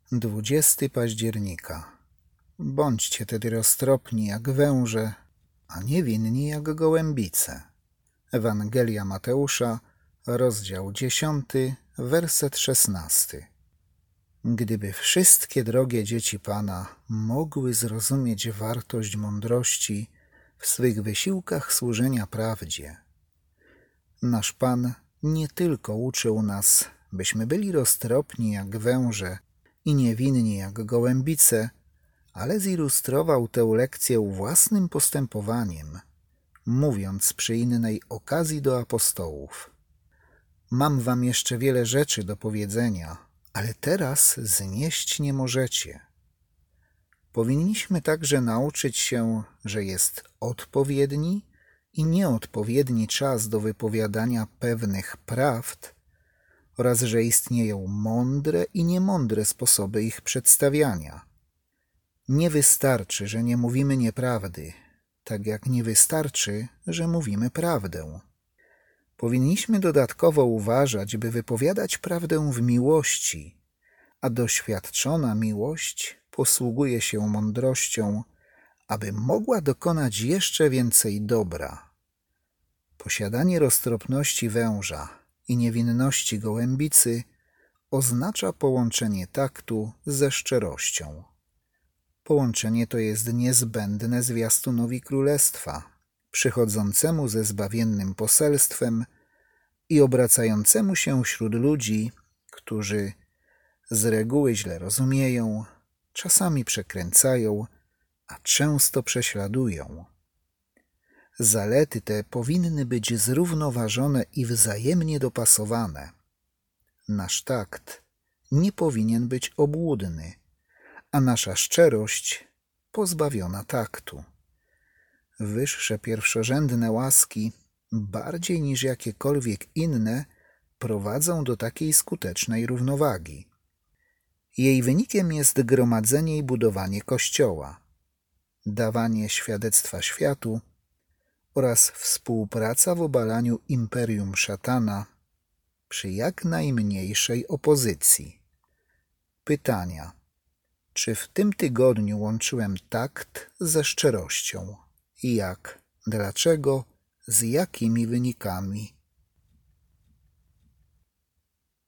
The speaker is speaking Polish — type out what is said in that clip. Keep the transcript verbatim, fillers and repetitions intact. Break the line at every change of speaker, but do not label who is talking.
Dwudziestego października. Bądźcie tedy roztropni jak węże, a niewinni jak gołębice. Ewangelia Mateusza, rozdział dziesiąty, werset szesnasty. Gdyby wszystkie drogie dzieci Pana mogły zrozumieć wartość mądrości w swych wysiłkach służenia prawdzie. Nasz Pan nie tylko uczył nas, byśmy byli roztropni jak węże i niewinni jak gołębice, ale zilustrował tę lekcję własnym postępowaniem, mówiąc przy innej okazji do apostołów: Mam wam jeszcze wiele rzeczy do powiedzenia, ale teraz znieść nie możecie. Powinniśmy także nauczyć się, że jest odpowiedni i nieodpowiedni czas do wypowiadania pewnych prawd oraz że istnieją mądre i niemądre sposoby ich przedstawiania. Nie wystarczy, że nie mówimy nieprawdy, tak jak nie wystarczy, że mówimy prawdę. Powinniśmy dodatkowo uważać, by wypowiadać prawdę w miłości, a doświadczona miłość posługuje się mądrością, aby mogła dokonać jeszcze więcej dobra. Posiadanie roztropności węża i niewinności gołębicy oznacza połączenie taktu ze szczerością. Połączenie to jest niezbędne zwiastunowi Królestwa, przychodzącemu ze zbawiennym poselstwem i obracającemu się wśród ludzi, którzy z reguły źle rozumieją, czasami przekręcają, a często prześladują. Zalety te powinny być zrównoważone i wzajemnie dopasowane. Nasz takt nie powinien być obłudny, a nasza szczerość pozbawiona taktu. Wyższe pierwszorzędne łaski, bardziej niż jakiekolwiek inne, prowadzą do takiej skutecznej równowagi. Jej wynikiem jest gromadzenie i budowanie Kościoła, dawanie świadectwa światu oraz współpraca w obalaniu imperium szatana przy jak najmniejszej opozycji. Pytania. Czy w tym tygodniu łączyłem takt ze szczerością? Jak? Dlaczego? Z jakimi wynikami?